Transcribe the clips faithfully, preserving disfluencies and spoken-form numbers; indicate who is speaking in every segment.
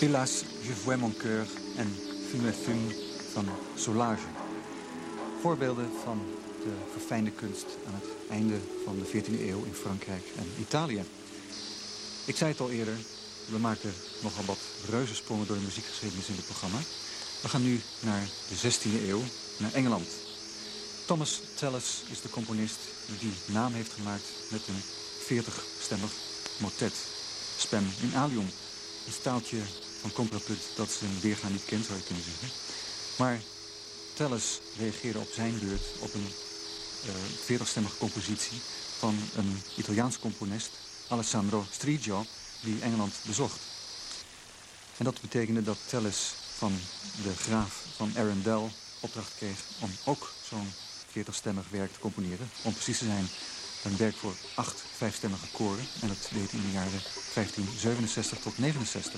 Speaker 1: Hélas, je vois mon cœur en Fume Fume van Solage. Voorbeelden van de verfijnde kunst aan het einde van de veertiende eeuw in Frankrijk en Italië. Ik zei het al eerder, we maken nogal wat reuzensprongen door de muziekgeschiedenis in dit programma. We gaan nu naar de zestiende eeuw, naar Engeland. Thomas Tallis is de componist die naam heeft gemaakt met een veertigstemmig motet. Spem in Alium, een staaltje van contrapunt dat zijn weerga niet kent, zou je kunnen zeggen. Maar Tallis reageerde op zijn beurt op een veertigstemmige uh, compositie van een Italiaans componist, Alessandro Striggio, die Engeland bezocht. En dat betekende dat Tallis van de graaf van Arundel opdracht kreeg om ook zo'n veertigstemmig werk te componeren. Om precies te zijn een werk voor acht vijfstemmige koren. En dat deed hij in de jaren vijftien zevenenzestig tot negenenzestig.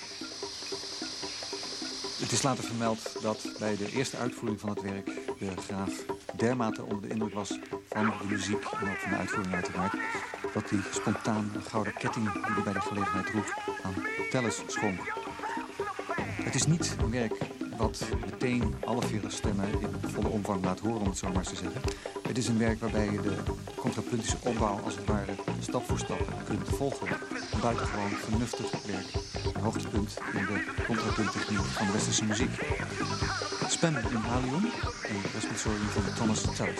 Speaker 1: Het is later vermeld dat bij de eerste uitvoering van het werk de graaf dermate onder de indruk was van de muziek en ook van de uitvoering uiteraard, dat hij spontaan een gouden ketting die hij bij de gelegenheid droeg aan Tallis schonk. Het is niet een werk wat meteen alle veertig stemmen in volle omvang laat horen, om het zo maar eens te zeggen. Het is een werk waarbij je de contrapuntische opbouw als het ware stap voor stap kunt volgen. Een buitengewoon vernuftig werk. Een hoogtepunt in de contrapunttechniek van de westerse muziek. Spem in Alium, een responsorium van Thomas Tallis.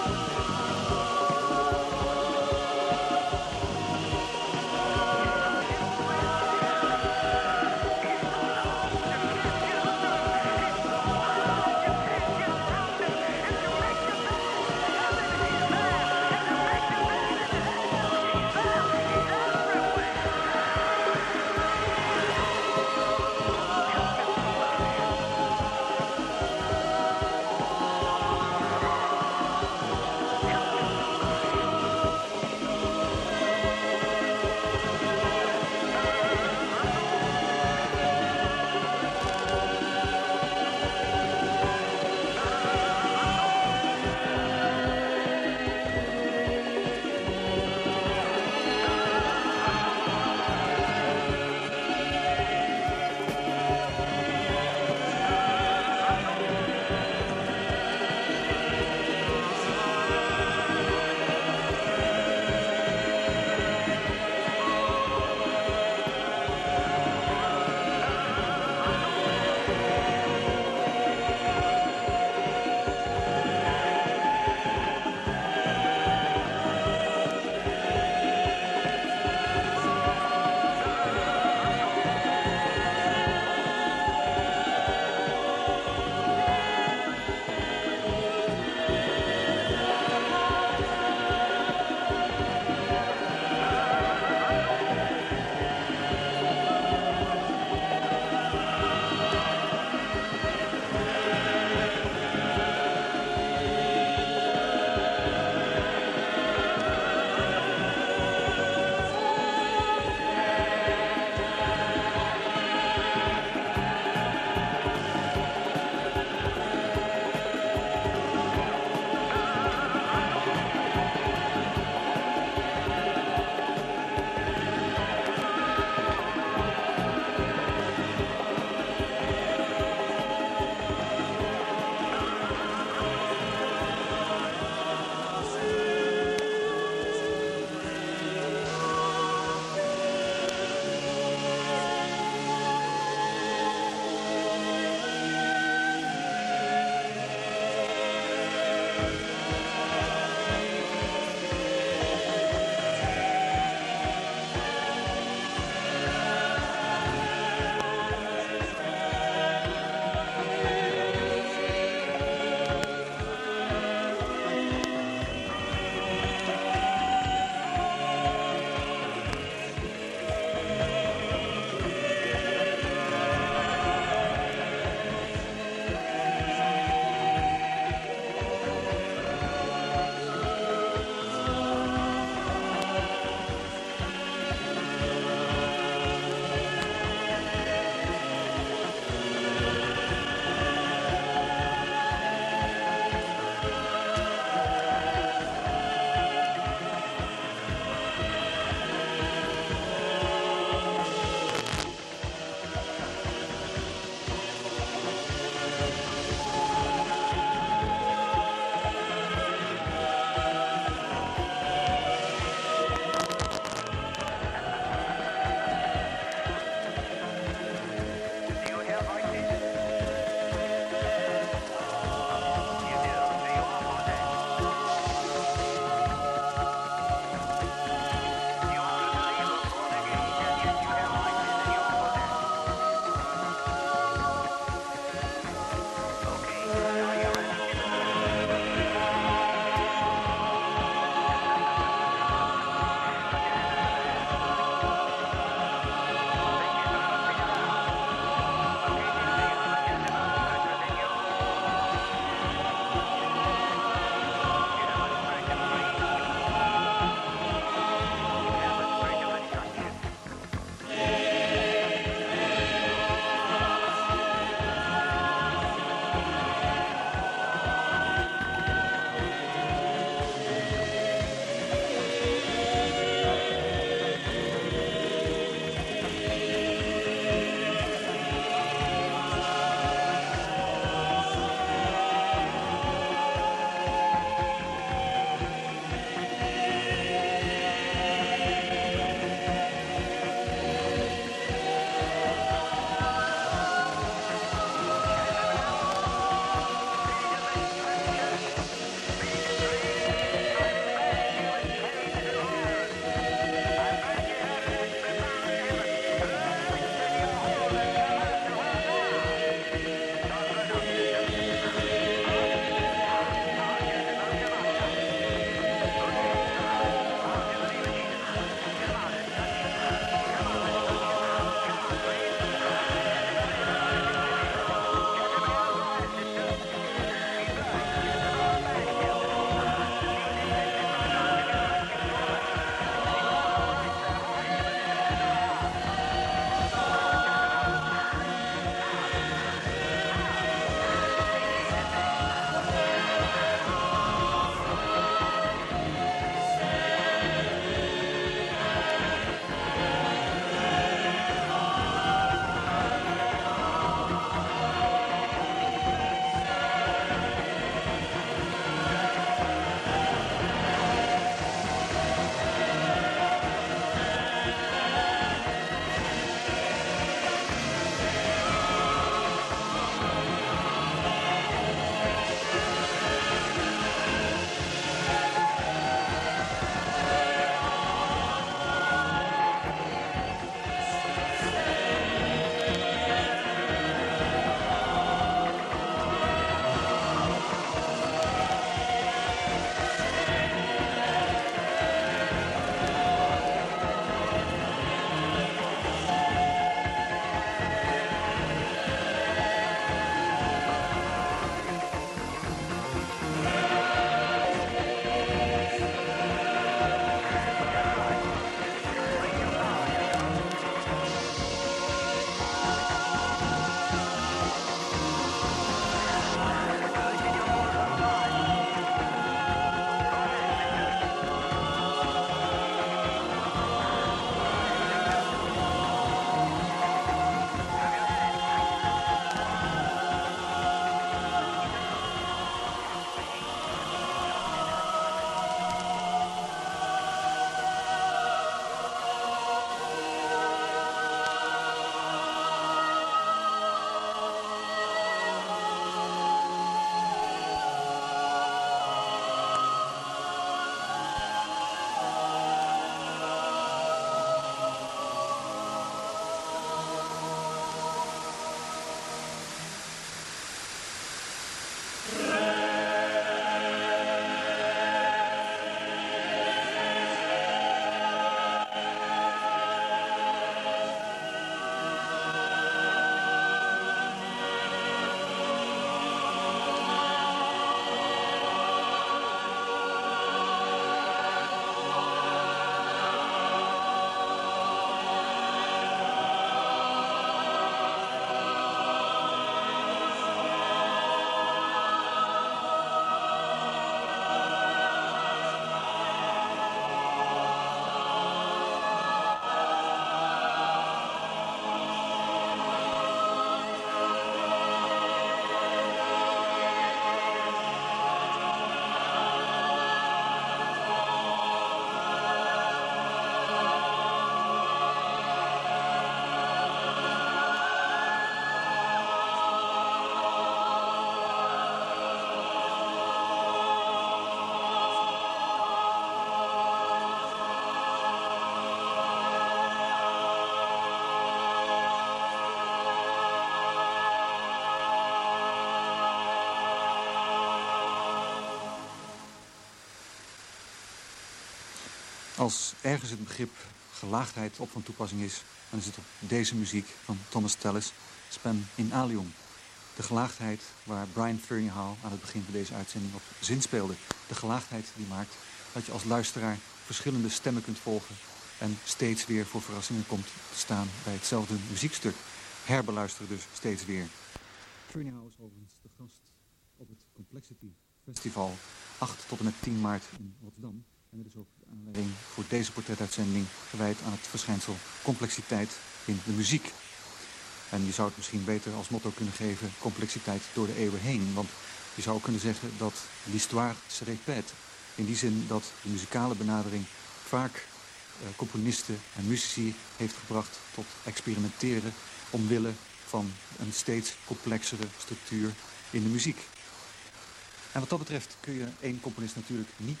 Speaker 1: Als ergens het begrip gelaagdheid op van toepassing is, dan is het op deze muziek van Thomas Tallis, Spem in Alium. De gelaagdheid waar Brian Ferneyhough aan het begin van deze uitzending op zinspeelde. De gelaagdheid die maakt dat je als luisteraar verschillende stemmen kunt volgen en steeds weer voor verrassingen komt te staan bij hetzelfde muziekstuk. Herbeluisteren dus steeds weer. Ferneyhough is overigens de gast op het Complexity Festival acht tot en met tien maart in Rotterdam. En dat is ook de aanleiding voor deze portretuitzending gewijd aan het verschijnsel complexiteit in de muziek. En je zou het misschien beter als motto kunnen geven, complexiteit door de eeuwen heen. Want je zou kunnen zeggen dat l'histoire se répète. In die zin dat de muzikale benadering vaak eh, componisten en muzici heeft gebracht tot experimenteren omwille van een steeds complexere structuur in de muziek. En wat dat betreft kun je één componist natuurlijk niet...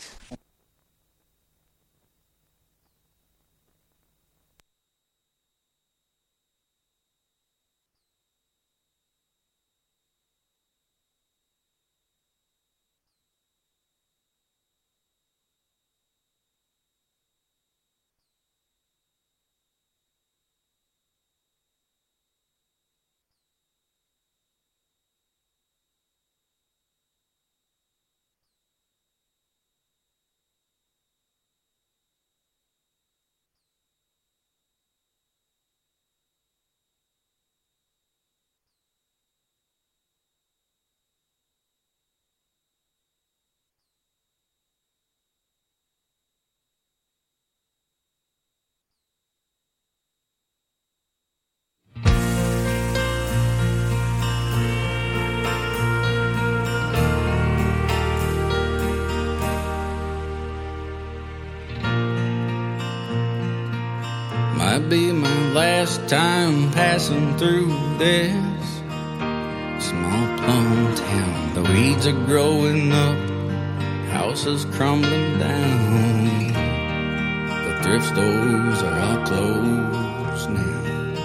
Speaker 2: Might be my last time passing through this small plum town. The weeds are growing up, houses crumbling down. The thrift stores are all closed now.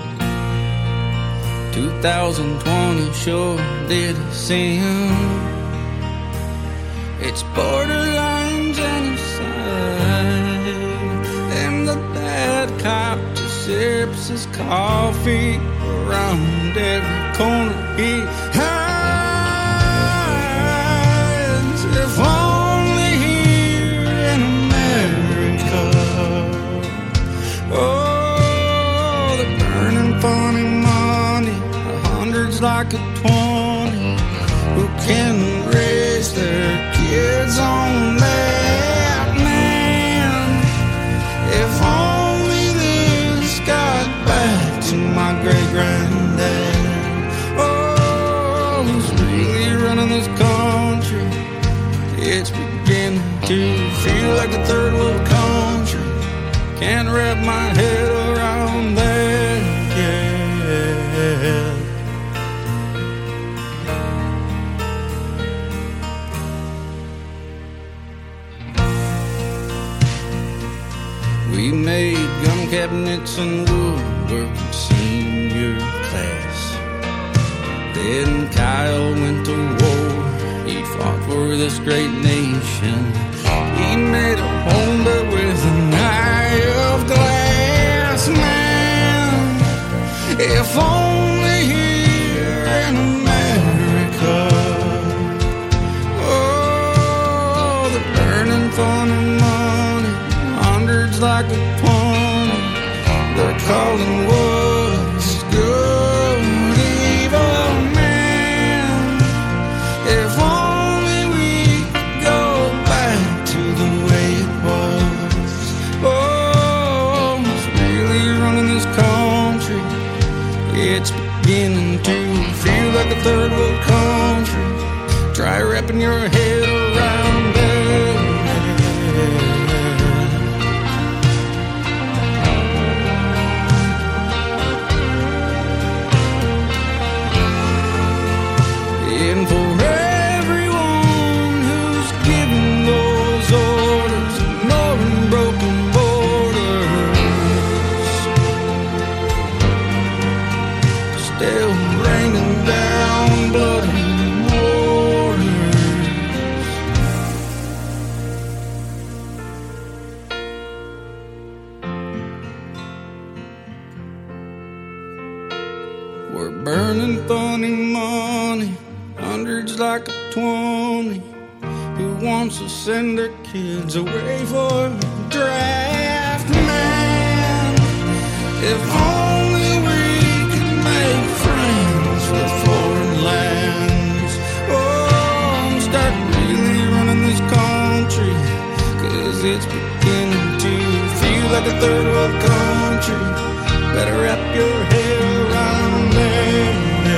Speaker 2: twenty twenty sure did sin. It's borderline genocide, and the bad cop just sips his coffee around every corner he hides. If only here in America, oh, the burning funny money, a hundred's like a twenty, who can raise their kids on that man. If only this got back to my great-granddad. Oh, who's really running this country? It's beginning to feel like a third world country. Can't wrap my head around that yet. We made gun cabinets and woodwork in senior class. Then Kyle went to war. He fought for this great nation. He made a home but with an eye of glass. Man, if only here in America, oh, the burning funny money, hundreds like a twenty, they're calling what's good evil, man. If only we could go back to the way it was. Oh, who's really running this country? It's beginning to feel like a third world country. Try wrapping your head around that. hundreds like a twenty who wants to send their kids away for the draft. Man, if only we could make friends with foreign lands. Oh, I'm starting really running this country, 'cause it's beginning to feel like a third world country. Better wrap your head around there.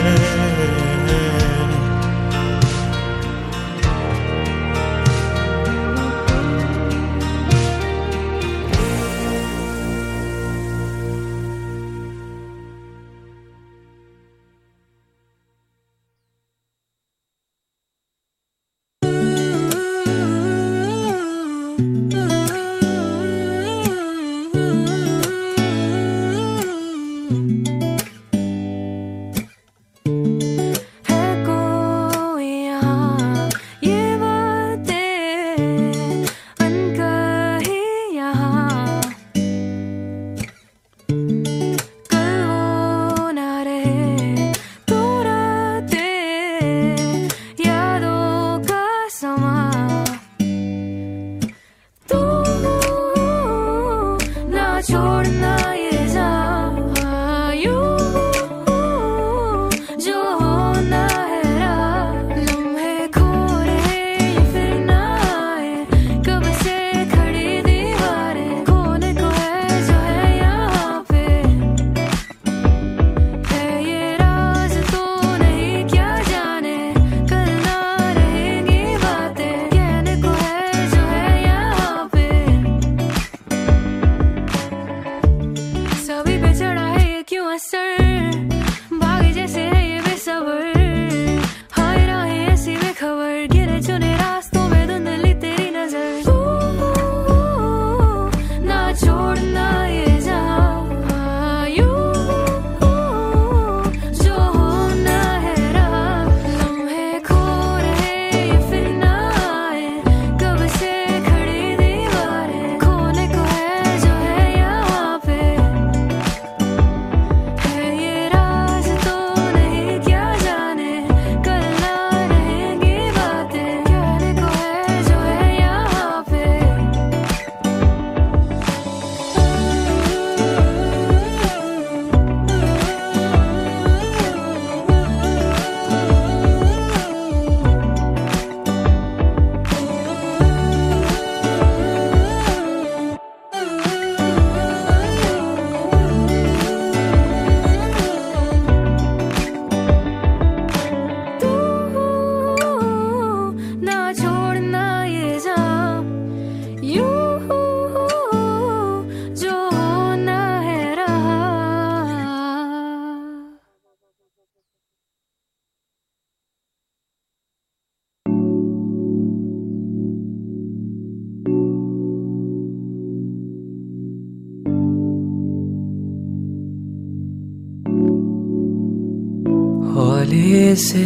Speaker 3: हौले से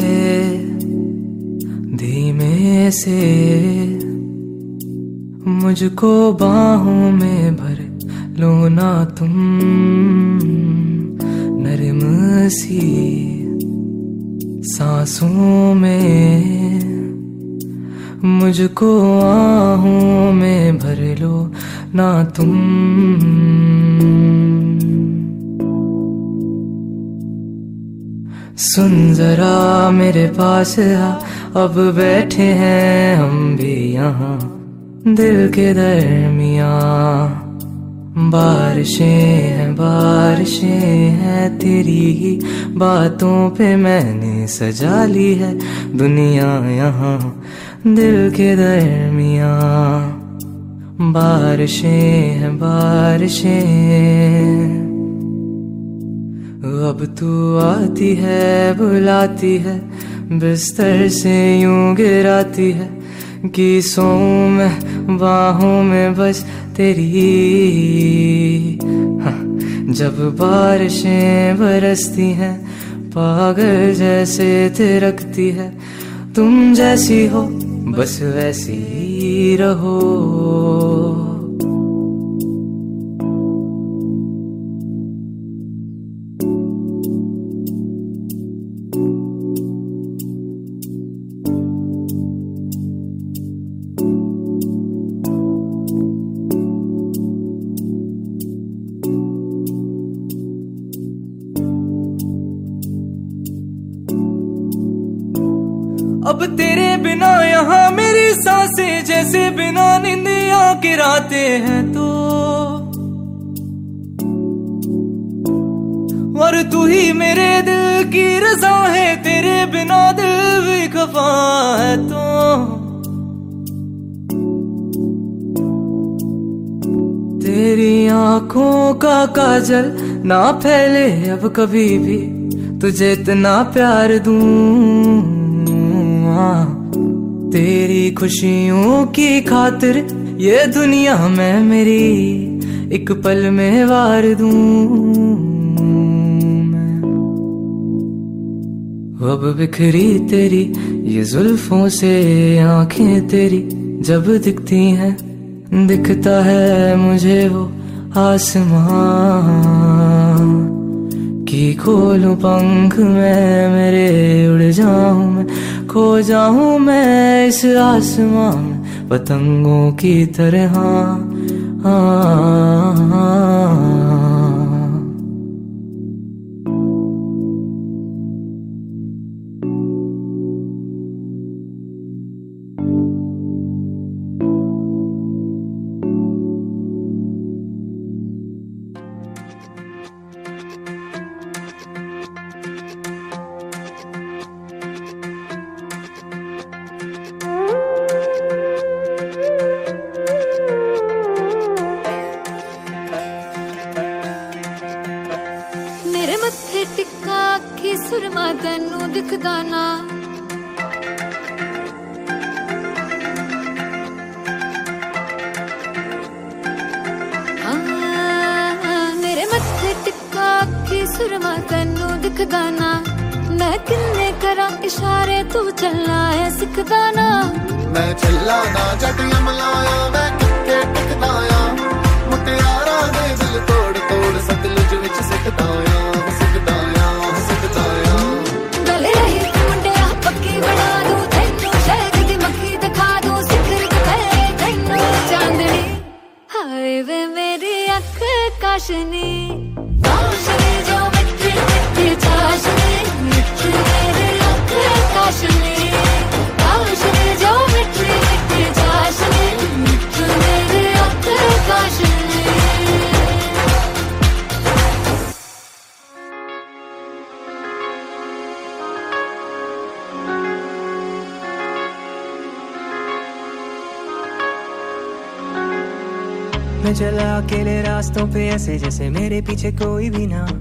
Speaker 3: धीमे से मुझको बाहों में भर लो ना तुम, नरम सी सांसों में मुझको आहों में भर लो ना तुम। सुन जरा मेरे पास आ, अब बैठे हैं हम भी यहाँ दिल के दरमियाँ। बारिशें हैं बारिशें हैं तेरी ही बातों पे मैंने सजा ली है दुनिया यहाँ दिल के दरमियाँ। बारिशें हैं बारिशें अब तू आती है बुलाती है बिस्तर से यूं गिराती है कि सोऊं मैं बाहों में बस तेरी। हाँ, जब बारिशें बरसती हैं पागल जैसे थिरकती है तुम जैसी हो बस वैसी ही रहो। अब तेरे बिना यहाँ मेरी सांसें जैसे बिना निंदिया के रातें हैं तो, और तू ही मेरे दिल की रज़ा है, तेरे बिना दिल भी खफा है तो। तेरी आंखों का काजल ना फैले अब कभी भी, तुझे इतना प्यार दूं। तेरी खुशियों की खातिर ये दुनिया में मेरी एक पल में वार दूं मैं। अब बिखरी तेरी ये जुल्फों से आंखें तेरी जब दिखती हैं, दिखता है मुझे वो आसमां कि खोलूं पंख मैं मेरे, उड़ जाऊं मैं, खो जाऊं मैं इस आसमां में पतंगों की तरह।
Speaker 4: सुरमा तैनू दिखदा ना, मेरे मत्थे टिक्का अखी सुरमा तैनू दिखदा ना। मैं किन्ने करा इशारे तू चलना है सिखदा ना।
Speaker 5: मैं चला ना जटिया मलाया, मैं किक्के टिकदाया, मुटियारा दे दिल तोड़ तोड़ सतलुज विच सिखदाया सिखदाया।
Speaker 4: हाय वे मेरी अख काशनी, काशनी जो मिठी मिठी चाशनी, मिठी मेरी अख काशनी, काशनी जो मिठी मिठी चाशनी, मिठी मेरी अख काशनी।
Speaker 3: मैं चला अकेले रास्तों पे ऐसे जैसे मेरे पीछे कोई भी ना,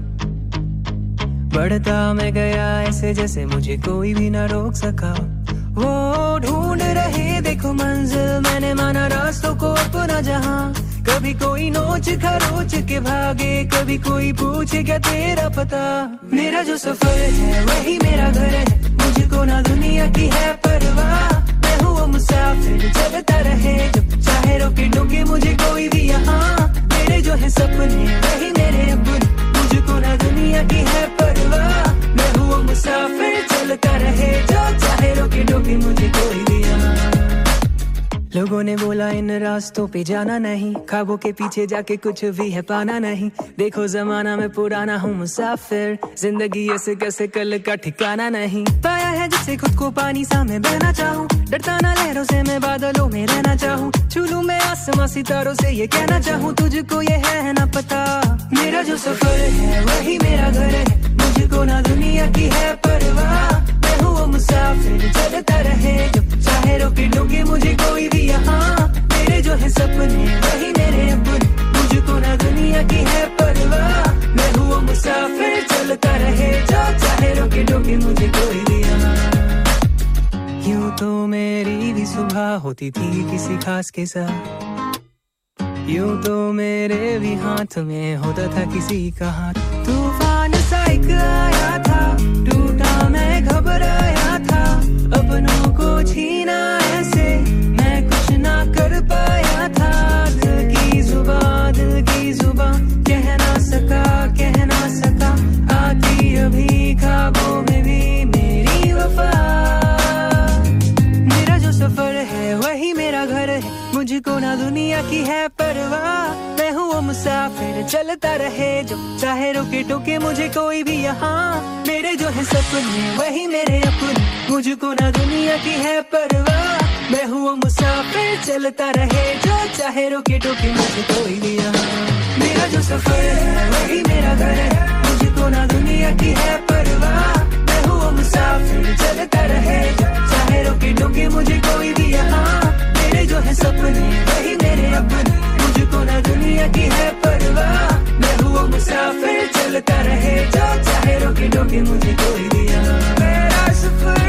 Speaker 3: बढ़ता मैं गया ऐसे जैसे मुझे कोई भी ना रोक सका। वो ढूंढ रहे देखो मंजिल, मैंने माना रास्तों को अपना जहां। कभी कोई नोच खरोच के भागे, कभी कोई पूछे क्या तेरा पता। मेरा जो सफर है वही मेरा घर है, मुझको ना दुनिया की है परवाह। मैं हूँ मुसाफिर चलता रहे, जब चाहे रोके टोके मुझे कोई भी यहाँ। मेरे जो है सपने वही मेरे अपने, मुझको ना दुनिया की है परवाह। मैं हूँ मुसाफिर चलता रहे, जो चाहे रोके टोके मुझे कोई भी यहाँ। लोगों ने बोला इन रास्तों पे जाना नहीं, ख्वाबों के पीछे जाके कुछ भी है पाना नहीं। देखो जमाना में पुराना हूँ मुसाफिर, जिंदगी ऐसे कैसे कल का ठिकाना नहीं। पाया है जिससे खुद को पानी सा मैं बहना चाहूँ, डरता ना लहरों से मैं बादलों में रहना चाहूँ। छू लूं मैं आसमां सितारों से ये कहना चाहूँ, तुझको ये है ना पता। मेरा जो सफर है वही मेरा घर है, मुझको ना दुनिया की है परवाह। मैं हूँ मुसाफिर चलता रहे, जब चाहे रोके टोके मुझे कोई भी यहाँ। मेरे जो है सपने वही मेरे अपने, मुझको ना दुनिया की है परवाह। मैं हूँ मुसाफिर चलता रहे, जो चाहे रोके टोके मुझे कोई भी यहाँ। यूं तो मेरी भी सुबह होती थी किसी खास के साथ, यूं तो मेरे भी हाथ में होता था किसी का हाथ। तूफान सा एक आया था, टूटा मैं घबराया था, अपनों को छीना ऐसे मैं कुछ ना कर पाया था। दिल की जुबान दिल की जुबान कह ना सका कह ना सका, आती अभी ख्वाबों में भी मेरी वफा। मेरा जो सफर है वही मेरा घर है, मुझको ना दुनिया की है परवाह। मैं हूँ वो मुसाफिर चलता रहे जो चाहे रोके टोके मुझे कोई भी यहाँ मेरे जो है सपने वही मेरे अपने मुझको ना दुनिया की है परवाह मैं हूँ वो मुसाफिर चलता रहे जो चाहे रोके टोके मुझे कोई भी यहाँ मेरा जो सफर है वही मेरा घर है मुझको ना दुनिया की है परवाह मैं हूँ वो मुसाफिर चलता रहे जो चाहे रोके टोके मुझे कोई भी यहाँ मेरे जो है सपने वही मेरे अपने मुझको ना दुनिया की है परवाह मैं हूँ वो मुसाफिर चलता रहे जो चाहे रोके टोके मुझे कोई भी यहाँ मेरा सफर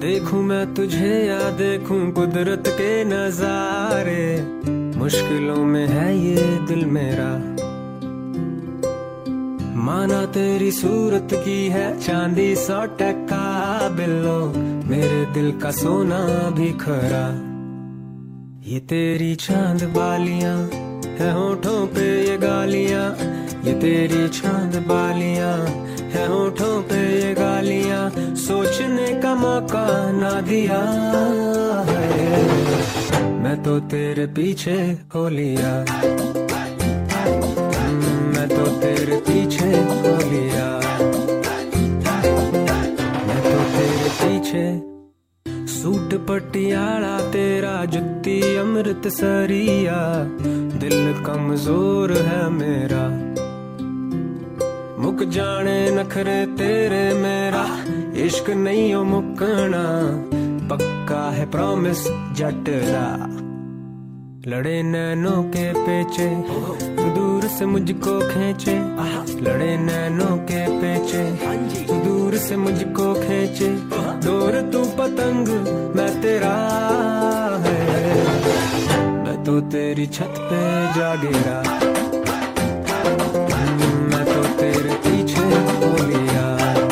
Speaker 3: देखूं मैं तुझे या देखूं कुदरत के नजारे, मुश्किलों में है ये दिल मेरा। माना तेरी सूरत की है चांदी सौ टका बिल्लो, मेरे दिल का सोना भी खरा। ये तेरी चांद बालियां है होठों पे ये गालियां, ये तेरी चांद बालियां है होठों पे ये गालियां, सोचने का मौका ना दिया है, मैं तो तेरे पीछे हो लिया, मैं तो तेरे पीछे हो लिया, मैं तो तेरे पीछे। सूट पटियाला तेरा जुत्ती अमृत सरिया, दिल कमजोर है मेरा, मुक जाने नखरे तेरे मेरा, इश्क नहीं हो मुकना, पक्का है प्रॉमिस जट दा। लड़े नैनों के पेचे तू दूर से मुझको खींचे, लड़े नैनों के पेचे तू दूर से मुझको खींचे, डोर तू पतंग मैं तेरा है, मैं तो तेरी छत पे जा गिरा, मैं तो तेरे पीछे हो लिया,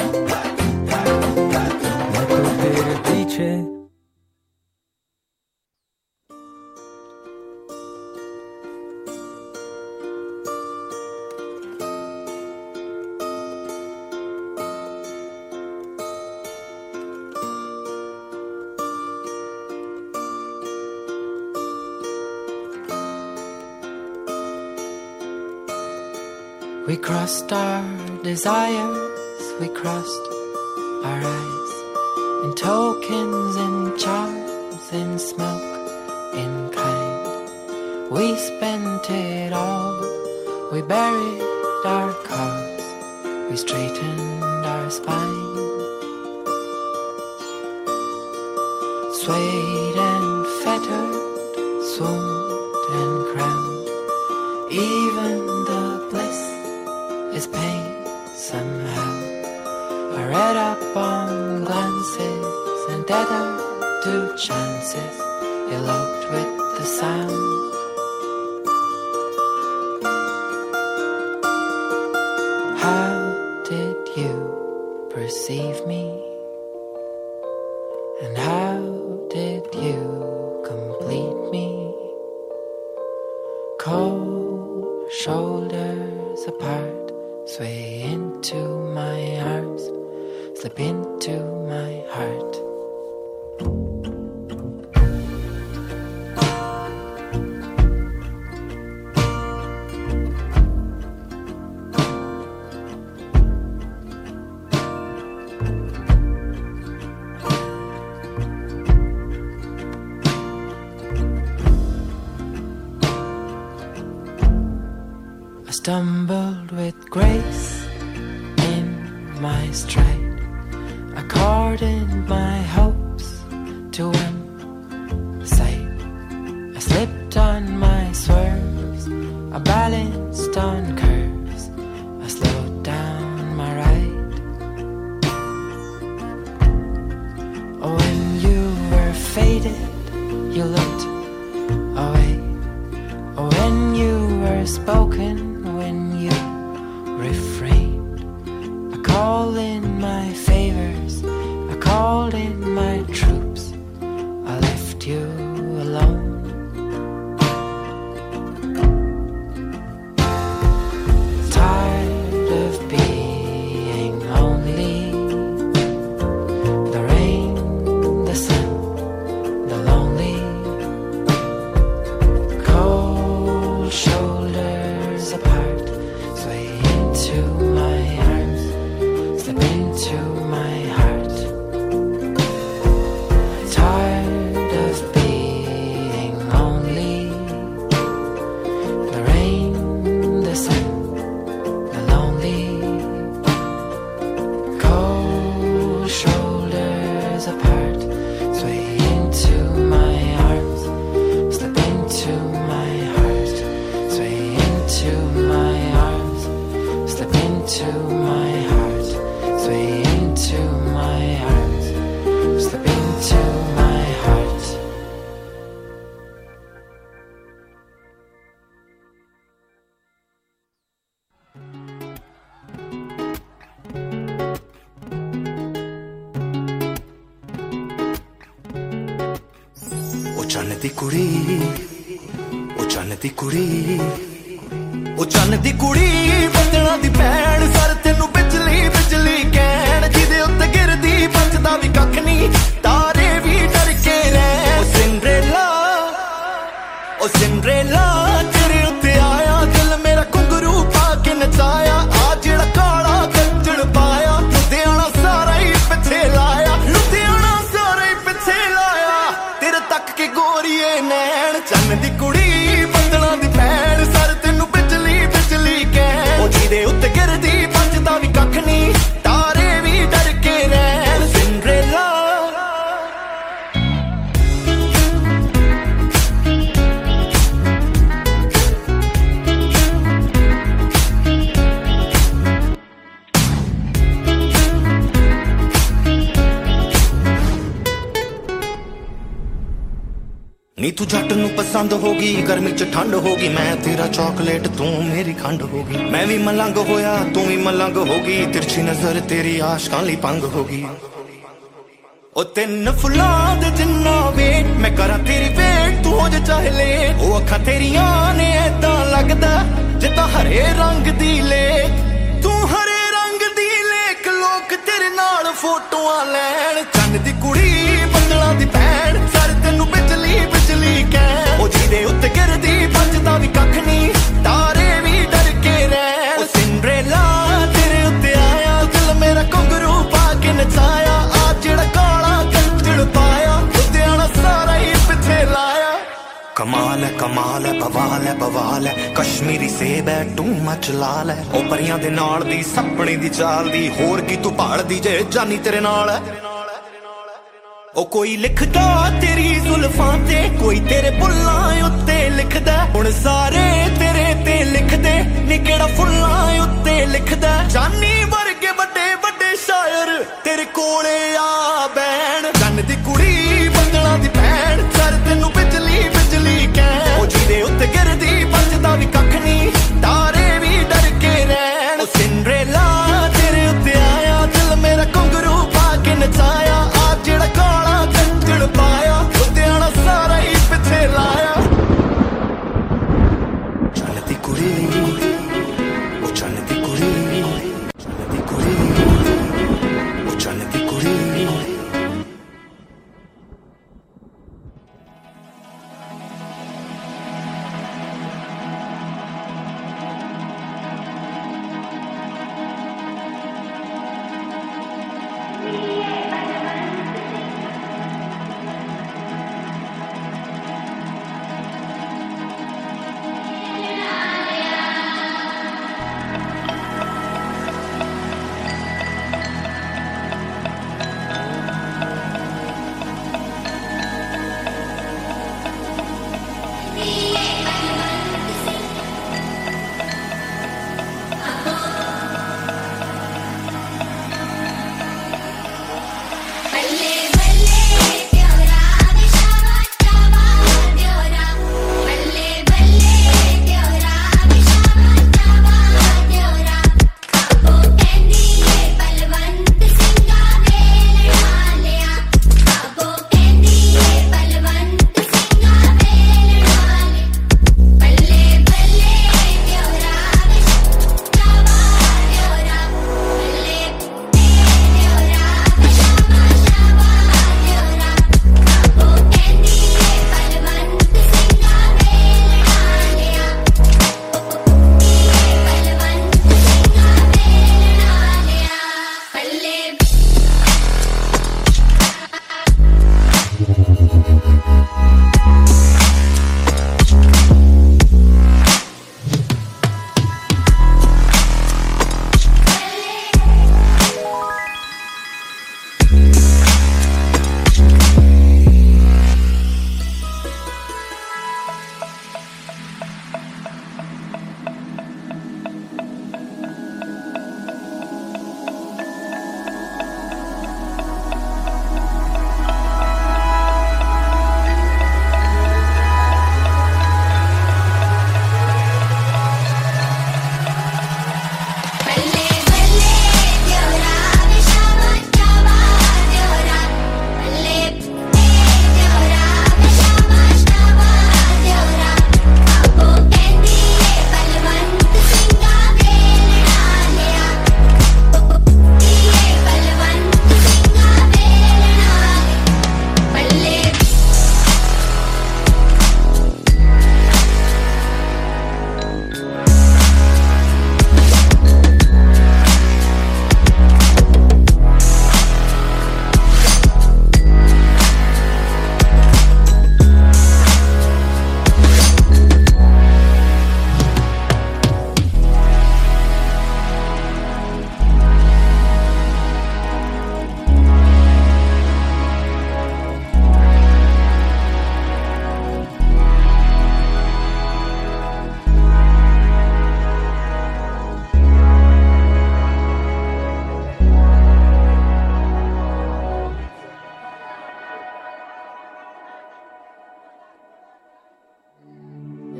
Speaker 3: मैं तो तेरे पीछे।
Speaker 6: We crossed our desires, we crossed our eyes, in tokens, in charms, in smoke, in kind. We spent it all, we buried our cause, we straightened our spine, swayed and fettered, swooned and crowned, even the bliss is pain somehow. I read up on glances and tethered to chances, eloped with the sound. How did you perceive me? And how did you complete me? Cold shoulders apart, sway into my arms, slip into my heart. I stumbled with grace in my stride, I cordoned my hopes to one side, I slipped on my swerves, I balanced on curves, I slowed down my ride. Oh, when you were faded, you looked away. Oh, when you were spoken, when you refrained, I called in my favors, I called in my troops, I left you alone. Tired of being lonely, the rain, the sun, the lonely, cold shoulders apart, sway into my arms, slip into my heart. Tired of being lonely, the rain, the sun, the lonely, cold shoulders apart, sway into my arms, slip into my heart, sway into my arms, slip into my heart, sway into my arms, slip into
Speaker 7: ਦੀ ਕੁੜੀ ਉਹ ਚੰਨ ਦੀ ਕੁੜੀ ਉਹ ਚੰਨ ਦੀ ਕੁੜੀ ਬੱਦਲਾਂ ਦੀ ਭੈਣ sir ਤੈਨੂੰ ਬਿਜਲੀ ਬਿਜਲੀ ਕਹਿਣ ਜਿਹਦੇ ਉੱਤੇ ਗਿਰਦੀ ਬਚਦਾ ਵੀ ਕੱਖ ਨਹੀਂ ਤਾਰੇ ਵੀ ਡਰ ਕੇ ਰਹਿ ਉਹ ਸਿੰਡਰੇਲਾ ਉਹ ਸਿੰਡਰੇਲਾ ਤੇਰੇ ਉੱਤੇ ਆਇਆ ਦਿਲ ਮੇਰਾ ਘੁੰਗਰੂ ਪਾ ਕੇ ਨਚਾਇਆ ਆ ਜਿਹੜਾ ਕਾਲਾ ਕੱਜੜ ਪਾਇਆ ਲੁਧਿਆਣਾ ਸਾਰਾ ਹੀ ਪਿੱਛੇ ਲਾਇਆ ਲੁਧਿਆਣਾ ਸਾਰਾ ਹੀ ਪਿੱਛੇ ਲਾਇਆ ਤੇਰੇ ਤੱਕ ਕੇ ਗੋਰੀਏ ਨੈਣ ਚੰਨ ਦੀ ਕੁੜੀ ਬੱਦਲਾਂ ਦੀ ਭੈਣ ਸਰ ਤੈਨੂੰ ਬਿਜਲੀ ਬਿਜਲੀ ਕਹਿ ਉਹ ਜਿਹਦੇ ਉੱਤੇ ਗਿਰਦੀ ਬਚਦਾ ਵੀ ਕੱਖ ਨਹੀਂ ਤਾਰੇ ਵੀ ਡਰ ਕੇ ਰਹਿਣ ਸਿੰਡਰੇਲਾ ਨੀ ਤੂੰ ਜੱਟ ਨੂੰ ਪਸੰਦ ਹੋ ਗਈ ਗਰਮੀ ਚ ਠੰਡ ਹੋ ਗਈ ਮੈਂ ਤੇਰਾ ਚਾਕਲੇਟ ਤੂੰ ਮੇਰੀ ਖੰਡ ਹੋ ਗਈ ਮੈਂ ਵੀ ਮਲੰਗ ਹੋਇਆ ਤੂੰ ਵੀ ਮਲੰਗ ਹੋ ਗਈ ਤਿਰਛੀ ਨਜ਼ਰ ਤੇਰੀ ਆਸ਼ਕਾਂ ਲਈ ਭੰਗ ਹੋ ਗਈ ਉਹ ਤਿੰਨ ਫੁੱਲਾਂ ਦੇ ਜਿੰਨਾ ਵੇਟ ਮੈਂ ਕਰਾਂ ਤੇਰੀ ਵੇਟ ਤੂੰ ਹੋ ਜਾ ਚਾਹੇ ਲੈ ਉਹ ਅੱਖਾਂ ਤੇਰੀਆਂ ਨੇ ਏਦਾਂ ਲੱਗਦਾ ਜਿੱਦਾਂ ਹਰੇ ਰੰਗ ਦੀ ਲੇਕ ਤੂੰ ਹਰੇ ਰੰਗ ਦੀ ਲੇਕ ਲੋਕ ਤੇਰੇ ਨਾਲ ਫੋਟੋਆਂ ਲੈਣ ਚੰਨ ਦੀ ਕੁੜੀ ਬੱਦਲਾਂ ਦੀ ਭੈਣ ਸਰ ਤੈਨੂੰ ਬਿਜਲੀ ਬਿਜਲੀ ਕਹਿ ਉਹ ਜਿਹਦੇ ਉੱਤੇ ਗਿਰਦੀ ਬਚਦਾ ਵੀ ਕੱਖ ਨਹੀਂ ਤਾਰੇ ਵੀ ਡਰ ਕੇ ਰਹਿਣ ਉਹ ਸਿੰਡਰੇਲਾ ਤੇਰੇ ਉੱਤੇ ਆਇਆ ਦਿਲ ਮੇਰਾ ਘੁੰਗਰੂ ਪਾ ਕੇ ਨਚਾਇਆ ਆ ਜਿਹੜਾ ਕਾਲਾ ਕੱਜੜ ਪਾਇਆ ਲੁਧਿਆਣਾ ਸਾਰਾ ਹੀ ਪਿੱਛੇ ਲਾਇਆ ਕਮਾਲ ਹੈ ਕਮਾਲ ਹੈ ਬਵਾਲ ਹੈ ਬਵਾਲ ਹੈ ਕਸ਼ਮੀਰੀ ਸੇਬ ਹੈ ਟੂ ਮਚ ਲਾਲ ਹੈ ਉਹ ਪਰੀਆਂ ਦੇ ਨਾਲ ਦੀ ਸੱਪਣੀ ਦੀ ਚਾਲ ਦੀ ਹੋਰ ਕੀ ਤੂੰ ਭਾਲਦੀ ਜੇ ਜਾਨੀ ਤੇਰੇ ਨਾਲ ਹੈ ਉਹ ਕੋਈ ਲਿਖਦਾ ਤੇਰੀ ਜ਼ੁਲਫਾਂ ਤੇ ਕੋਈ ਤੇਰੇ ਬੁੱਲਾਂ ਉੱਤੇ ਲਿਖਦਾ ਹੁਣ ਸਾਰੇ ਤੇਰੇ ਤੇ ਲਿਖਦੇ ਨੀ ਕਿਹੜਾ ਫੁੱਲਾਂ ਉੱਤੇ ਲਿਖਦਾ ਜਾਨੀ ਵਰਗੇ ਵੱਡੇ ਵੱਡੇ ਸ਼ਾਇਰ ਤੇਰੇ ਕੋਲੇ ਆ ਬੈਣ ਚੰਨ ਦੀ ਕੁੜੀ ਬੱਦਲਾਂ ਦੀ ਭੈਣ ਸਰ ਤੈਨੂੰ ਬਿਜਲੀ ਬਿਜਲੀ ਕਹਿ ਉਹ ਜਿਹਦੇ ਉੱਤੇ ਗਿਰਦੀ ਬਚਦਾ ਵੀ ਕੱਖ ਨਹੀਂ ਤਾਰੇ ਵੀ ਡਰ ਕੇ ਰਹਿਣ ਉਹ ਸਿੰਡਰੇਲਾ ਤੇਰੇ ਉੱਤੇ ਆਇਆ ਦਿਲ ਮੇਰਾ ਘੁੰਗਰੂ ਪਾ ਕੇ ਨਚਾਇਆ ਆ ਜਿਹੜਾ ਕਾਲਾ ਕੱਜੜ ਪਾਇਆ ਲੁਧਿਆਣਾ ਸਾਰਾ ਹੀ ਪਿੱਛੇ ਲਾਇਆ ਚੰਨ ਦੀ ਕੁੜੀ ਉਹ ਚੰਨ ਦੀ ਕੁੜੀ ਚੰਨ ਦੀ ਕੁੜੀ ਉਹ ਚੰਨ ਦੀ ਕੁੜੀ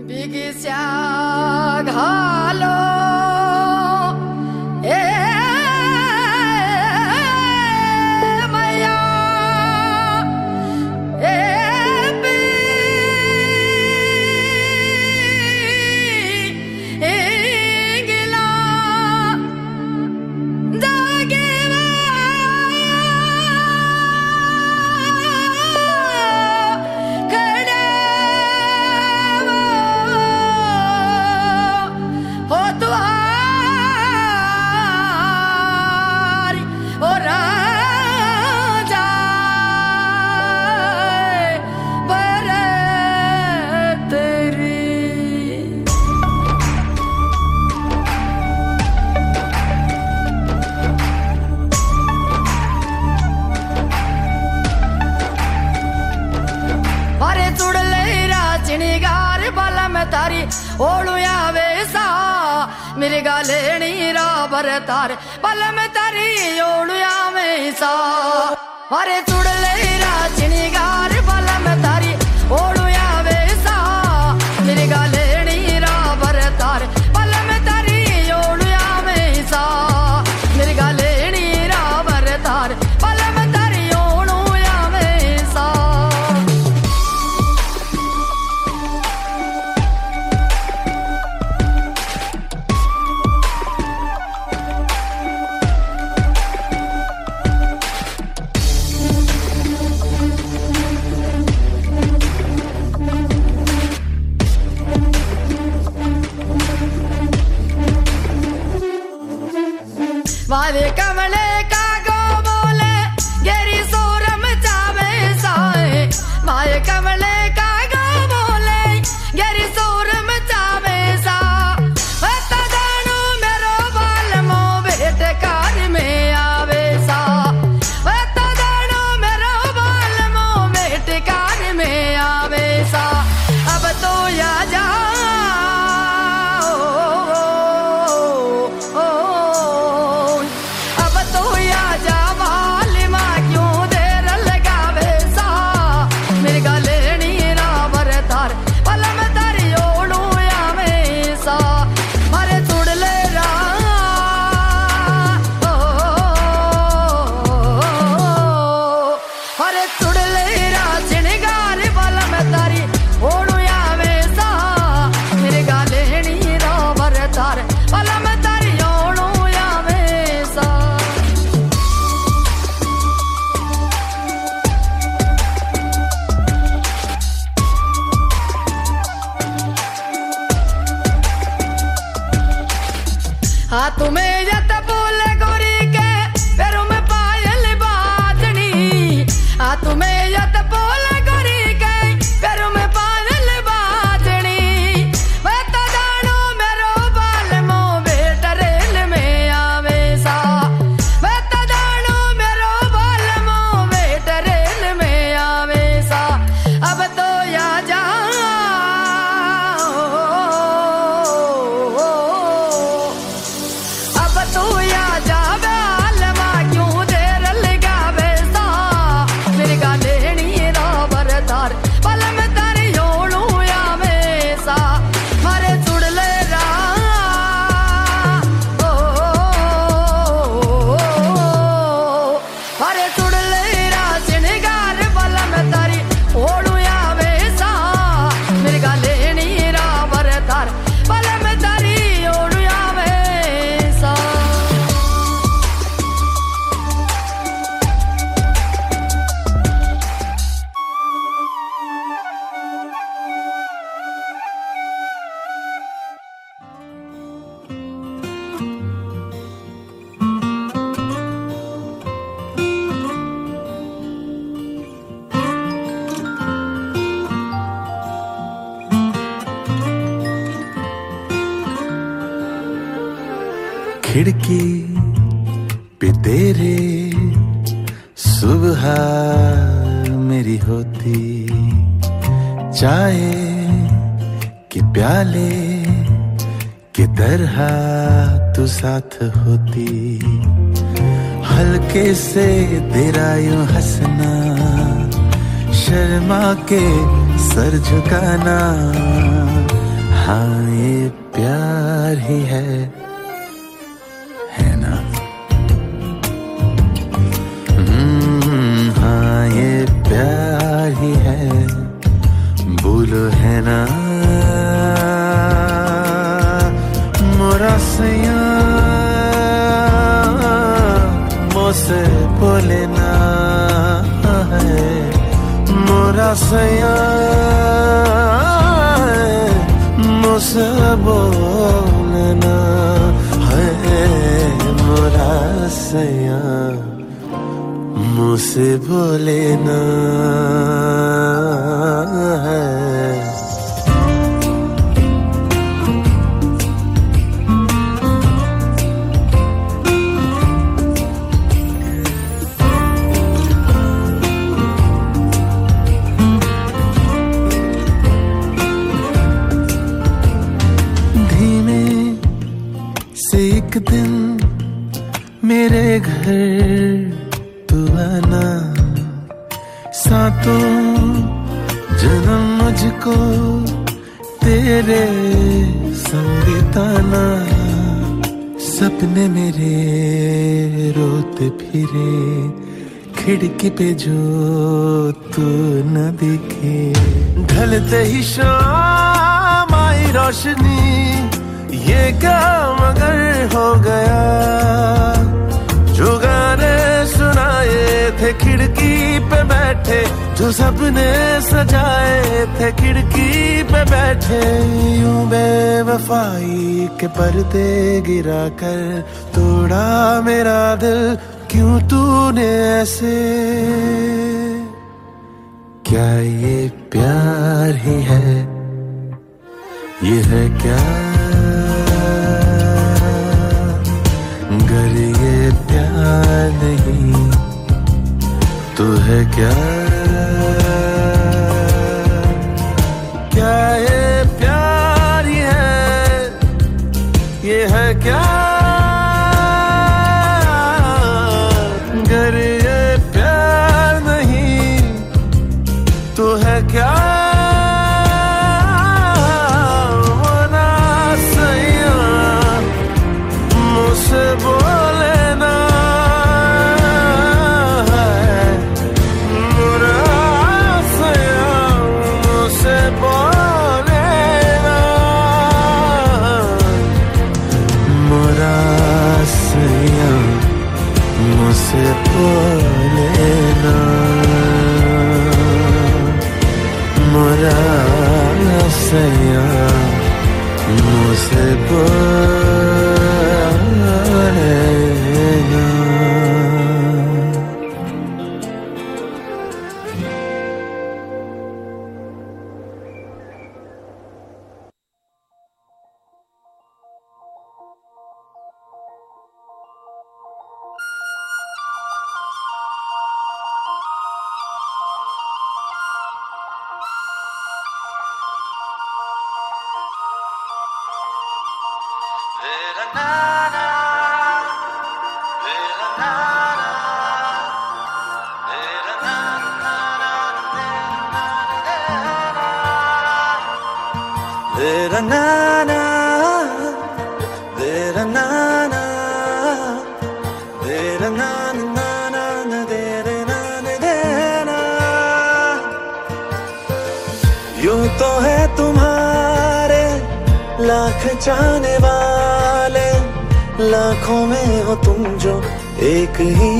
Speaker 8: पिगिस्या घालो ए मैया ए पी इंगिला दागेवा ओळुया वेसा मेरे गालेणी राबर तार पल में तारी ओळुया वेसा मारे चुड़ले राचनी गार पल में तारी ओळुया वेसा मेरे गालेणी राबर तार पल में तारी ओळुया वेसा मेरे गालेणी राबर तार पल में तारी ओळुया वेसा वाले कमले का गो बोले गेरी सोरम चावे साए वाले कमले का गो बोले गेरी सोरम चावे सा वता दानु मेरो बाल मो बेट कार में आवे सा वता दानु मेरो बाल मो बेट कार में आवे सा अब तो या जा हाथ में जत बोले गोरी के पैरों में पायल बाजनी हाथ में जत बोले गोरी के पैरों में पायल बाजनी वह तो जानो मेरो बाल मो बेट रेल में आवे सा वह तो जानो मेरो बाल मो बेट रेल में आवे सा अब तो या जा तू या जावे आलमा क्यों देर लगावे सा मेरी गालेणी राबर तार पल में तारी ओळू आवे सा मारे चुड़ले रा ओ मारे चुड़ले रा सिनगार पल में तारी ओळू आवे सा मेरी गालेणी राबर तार पल में तारी ओळू आवे सा
Speaker 9: खिड़की पे तेरे सुबह मेरी होती चाय के प्याले के तरह तू साथ होती हल्के से तेरा यूं हंसना शर्मा के सर झुकाना हाँ ये प्यार ही है, है ना? हम्म, हाँ ये प्यार ही है, बोलो है ना? मोरा सैया मोसे बोले ना है, मोरा सैया मोसे बोले ना है, मोरा सैया मुझसे बोले ना है। धीमे से एक दिन मेरे घर तू आना, सातों जन्म मुझको तेरे संग बिताना। सपने मेरे रोते फिरे खिड़की पे जो तू न दिखे, ढलते ही शाम आई रोशनी, ये क्या मगर हो गया, जो गाने सुनाए थे खिड़की पे बैठे, जो सपने सजाए थे खिड़की पे बैठे, यूं बेवफाई के पर्दे गिरा कर तोड़ा मेरा दिल, क्यों तूने ऐसे? क्या ये प्यार ही है, ये है क्या? अगर ये प्यार नहीं तो है क्या? क्या ये प्यार ही है, ये है क्या? अगर ये प्यार नहीं तो है क्या? बोले ना है, मोरा सैया मुझसे बोले ना, मोरा सैया मुझसे बोले ना, मोरा सैया मुझसे बोले ना।
Speaker 10: Dera na na, dera na na, dera na na na na, dera na na dera। यूं तो है तुम्हारे लाख चाहने वाले, लाखों में हो तुम जो एक ही,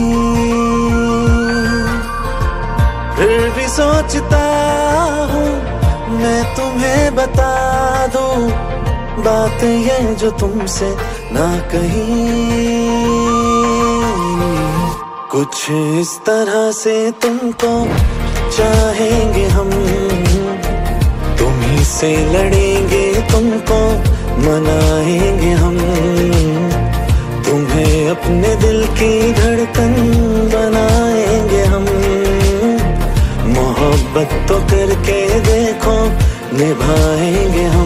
Speaker 10: फिर भी सोचता हूँ मैं तुम्हें बता दूं बात ये जो तुमसे ना कही। कुछ इस तरह से तुमको चाहेंगे हम, तुम्हीं से लड़ेंगे तुमको मनाएंगे हम, तुम्हें अपने दिल की धड़कन बनाएंगे हम। मोहब्बत तो करके देखो निभाएंगे हम।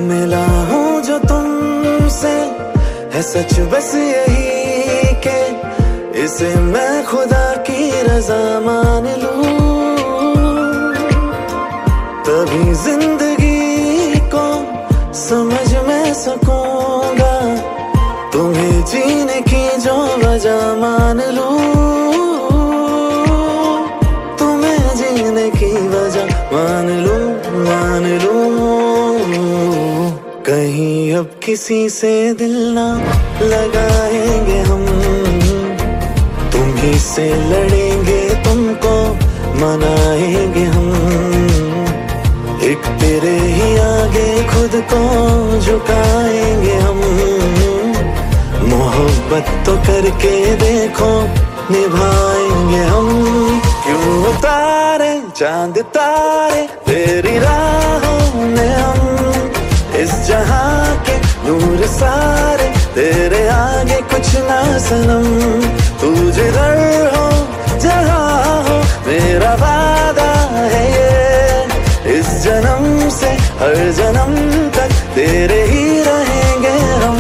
Speaker 10: मिला हूँ जो तुमसे है सच बस यही के इसे मैं खुदा की रजा मान लूं, तभी जिंदगी को समझ में सकूंगा, तुम्हें जीने की जो वजह मान लूं, तुम्हें जीने की वजह मान लूं, मान लूं। कहीं अब किसी से दिल ना लगाएंगे हम, तुम्हीं से लड़ेंगे, तुमको मनाएंगे हम, एक तेरे ही आगे खुद को झुकाएंगे हम, मोहब्बत तो करके देखो निभाएंगे हम। क्यों तारे चांद तारे तेरी राहों में हम, इस जहां के नूर सारे तेरे आगे कुछ ना सनम, तू जिधर हो जहां हो मेरा वादा है ये, इस जन्म से हर जन्म तक तेरे ही रहेंगे हम।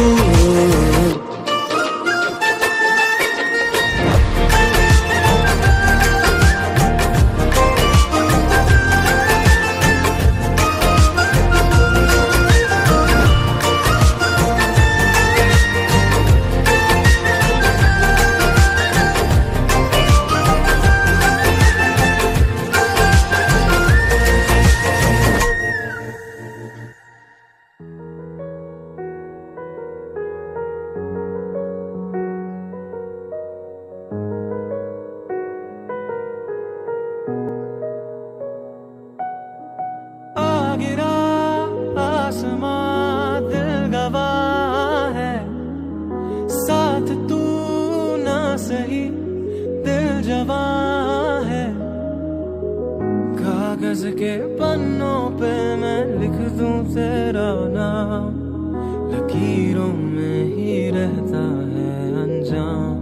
Speaker 3: कागज के पन्नों पे मैं लिख दूं तेरा नाम, लकीरों में ही रहता है अंजाम।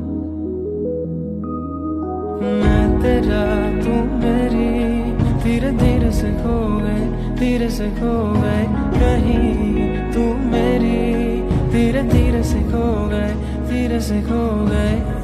Speaker 3: मैं तेरा तू मेरी, धीरे धीरे से खो गए, धीरे से खो गए कहीं, तू मेरी धीरे धीरे से खो गए, धीरे से खो गए।